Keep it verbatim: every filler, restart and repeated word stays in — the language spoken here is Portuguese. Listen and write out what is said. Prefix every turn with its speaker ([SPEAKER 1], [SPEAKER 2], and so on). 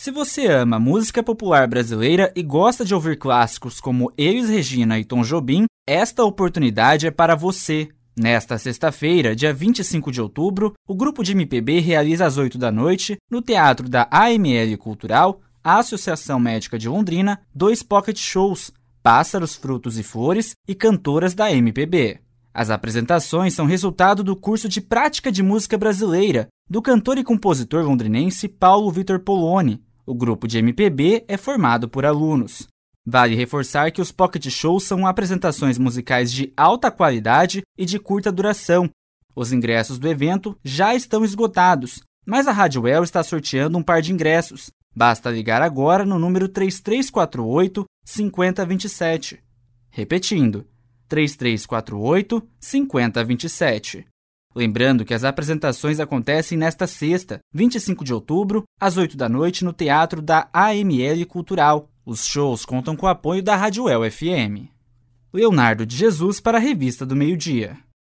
[SPEAKER 1] Se você ama música popular brasileira e gosta de ouvir clássicos como Elis Regina e Tom Jobim, esta oportunidade é para você. Nesta sexta-feira, dia vinte e cinco de outubro, o grupo de M P B realiza às oito da noite, no Teatro da A M L Cultural, a Associação Médica de Londrina, dois pocket shows, Pássaros, Frutos e Flores e Cantoras da M P B. As apresentações são resultado do curso de Prática de Música Brasileira, do cantor e compositor londrinense Paulo Vitor Poloni. O grupo de M P B é formado por alunos. Vale reforçar que os pocket shows são apresentações musicais de alta qualidade e de curta duração. Os ingressos do evento já estão esgotados, mas a Rádio El está sorteando um par de ingressos. Basta ligar agora no número três três quatro oito, cinco zero dois sete. Repetindo, três três quatro oito, cinco zero dois sete. Lembrando que as apresentações acontecem nesta sexta, vinte e cinco de outubro, às oito da noite, no Teatro da A M L Cultural. Os shows contam com o apoio da Rádio El F M. Leonardo de Jesus para a Revista do Meio-Dia.